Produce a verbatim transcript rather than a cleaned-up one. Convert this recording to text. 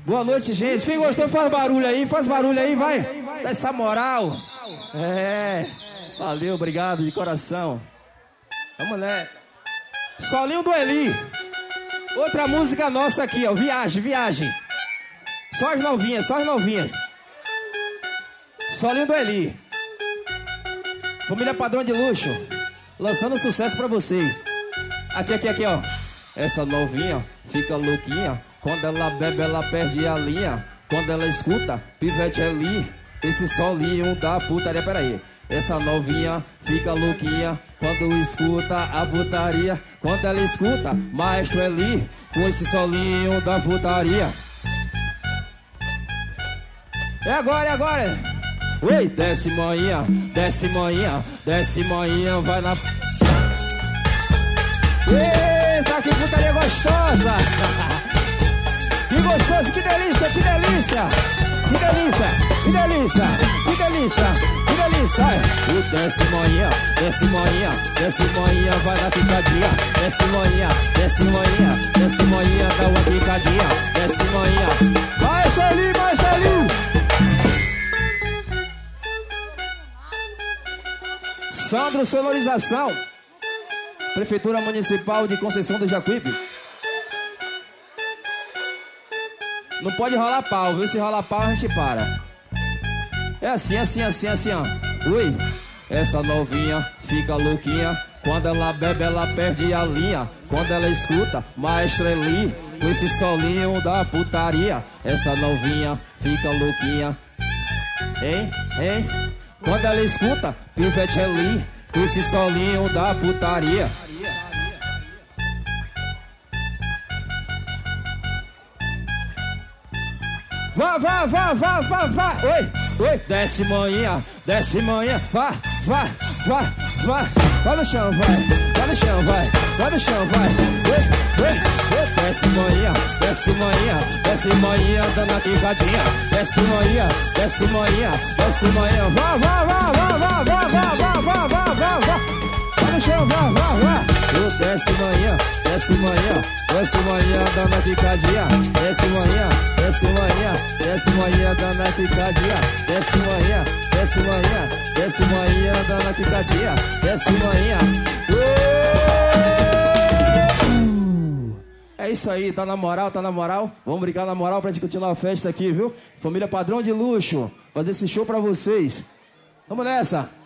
Boa noite, gente. Quem gostou faz barulho aí, faz barulho aí, vai. Dá essa moral. É. Valeu, obrigado de coração. Vamos nessa. Solinho do Eli. Outra música nossa aqui, ó. Viagem, viagem. Só as novinhas, só as novinhas. Solinho do Eli. Família Padrão de Luxo. Lançando sucesso pra vocês. Aqui, aqui, aqui, ó. Essa novinha fica louquinha. Quando ela bebe, ela perde a linha. Quando ela escuta, Pivete Eli. Esse solinho da putaria, peraí. Essa novinha fica louquinha quando escuta a putaria. Quando ela escuta Maestro Eli com esse solinho da putaria. É agora, é agora. Oi, desce manhã, desce manhã, desce manhã, vai na... Eita, que putaria gostosa. Que gostoso, que delícia, que delícia. Que delícia, que delícia, que delícia, que delícia. E desce manhã, desce manhã, desce manhã, vai na picadinha. Desce manhã, desce manhã, desce manhã, dá uma picadinha. Desce manhã. Mais ali, mais ali. Sandro Sonorização, Prefeitura Municipal de Conceição do Jacuípe. Não pode rolar pau, viu? Se rolar pau a gente para. É assim, assim, assim, assim, ó. Ui, essa novinha fica louquinha. Quando ela bebe, ela perde a linha. Quando ela escuta Maestro Eli com esse solinho da putaria. Essa novinha fica louquinha. Hein, hein? Quando ela escuta Pivete Eli com esse solinho da putaria. Vá, vá, vá, vá, vá, vá. Oi, oi. Desce manhã, desce manhã. Vá, vá, vá, vá. Vai no chão, vai. Vai no chão, vai. Vai no chão, vai. Oi, oi, oi. Desce manhã, desce manhã. Desce manhã, dando a picadinha. Desce manhã, desce manhã. Desce manhã. Vá, vá, vá, vá, vá, vá, vá, vá, vá, vá, vá, vá. Vai no chão, vá, vá, vá. Desce manhã, desce manhã. Desce manhã, dando a picadinha. Desce manhã, desce manhã. Desce manhã, dando a picadinha. Desce manhã, desce manhã. Desce manhã, dando a picadinha. Desce manhã. É isso aí, tá na moral, tá na moral. Vamos brincar na moral pra gente continuar a festa aqui, viu? Família Padrão de Luxo, fazer esse show pra vocês. Vamos nessa.